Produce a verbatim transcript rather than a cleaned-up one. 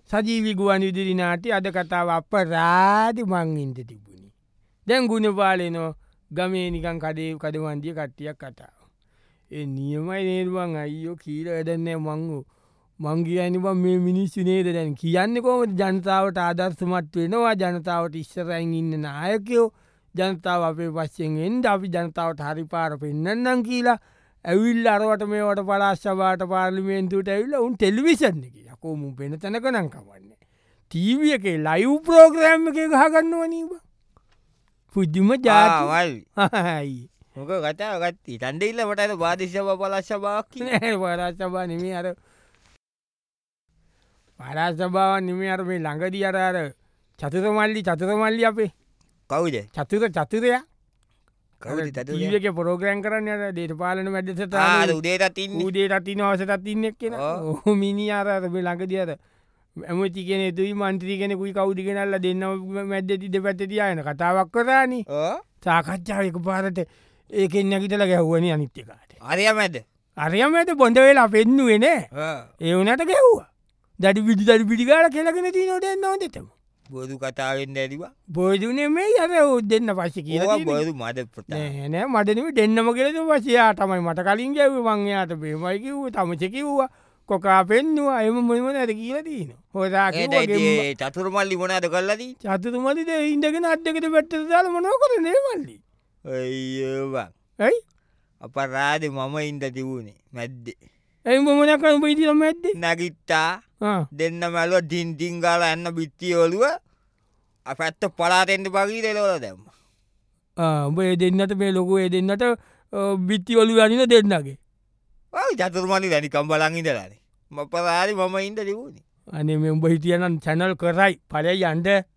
සජීවි ගුවන් විදුලි නාට්‍ය අද කතාව අපරාධි මං ඉන්න තිබුණේ. දැන් ගුණපාලනෝ ගමේ නිකන් කඩේ කඩවන්දිය කට්ටියක් කතාව. ඒ නියමයි නේරුවන් අයියෝ කීල වැඩන්නේ මංගු මං කියන්නේ බං මේ මිනිස්සු නේද දැන් කියන්නේ කොහොමද ජනතාවට ආදර්ශමත් වෙනවා ජනතාවට ඉස්සරහින් ඉන්න නායකයෝ ජනතාව අපේ පස්සෙන් එන්න අපි ජනතාවට හරි පාර පෙන්නන්නම් කියලා ඇවිල්ලා අරවට මේවට පළාත් සභාවට පාර්ලිමේන්තුවට ඇවිල්ලා උන් ටෙලිවිෂන් එකේ යකෝ මුන් වෙන තැනක නම් කවන්නේ ටීවී එකේ ලයිව් ප්‍රෝග්‍රෑම් එකේ ගහගන්නවා නේ බං පුදුම જાති ආයි මොක කතාව ගත්තා ඡන්දෙ ඉල්ල මට අර වාදිස් සභා පළාත් සභාවක් නෑ පළාත් සභාව නෙමෙයි අර පළාත් සභාව නෙමෙයි අර මේ ළඟදී අර අර චතුරමල්ලි චතුරමල්ලි අපේ කවුද චතුර චතුරයා කවුද චතුරයා ටීවී එකේ ප්‍රෝග්‍රෑම් කරන්නේ අර දේශපාලන වැඩසටහන ආ අර උදේටත් ඉන්නේ උදේටත් ඉන්න අවසරත් ඉන්න එක්කෙනා ඔව් මිනිහා අර මේ ළඟදී අර ඇමති කෙනෙක් දුයි මන්ත්‍රී කෙනෙකුයි කවුද ගෙනල්ලා දෙන්නම මැද්දේදී දෙපැත්තේ තියාගෙන කතාවක් කරානේ ඔව් සාකච්ඡාව එකපාරට ඒකෙන් නැගිටලා ගැහුවනේ අනිත් එකාට හරියම ඇද හරියම ඇද බොඳ වෙලා පෙන්නුවේ නේ ඒ වුණාට ගැහුවා දඩි පිටි දඩි පිටි ගාලා කෙලගෙන තිනෝ දෙන්න හොඳටම බොදු කතාවෙන් දැරිවා බොදු නෙමෙයි අර දෙන්න පස්සේ කියලා ඕවා බොදු මඩ පුතා නෑ නෑ මඩ නෙමෙයි දෙන්නම කියලා ඊට පස්සේ යා තමයි මට කලින් ගැහුවේ මං එයාට මෙහෙමයි කිව්වේ තමච කිව්වා කොකා පෙන්නුවා එහෙම මොනම නැද කියලා තියෙනවා හොදා කිව්වා ඒ චතුර්මල්ලි මොනවද කළා දී චතුර්මල්ලි දෙ ඉඳගෙන අත් දෙකට පැත්තට දාලා මොනව කරන්නේ මල්ලි අයියෝ බං ඇයි අපරාධේ මම ඉඳ තිබුණේ මැද්දේ ඇයි මම මොනක් කරන් උඹ ඉතින් මැද්දේ නැගිට්ටා ආ දෙන්නම ඇලුවා ඩින් ඩින් ගාලා යන්න පිටිය ඔළුව අපැත්ත පලාතෙන් බගී දෙලවල දැම්මා ආ උඹ ඒ දෙන්නට මේ ලොකු ඒ දෙන්නට පිටි ඔළුව අනින දෙන්නගේ ඔව් චතුර්මල්ලි දැනිකම් බලන් ඉඳලානේ මම අපරාධේ මම ඉඳ තිබුණේ අනේ මේ උඹ හිටියනම් channel කරයි ඵලයි යන්න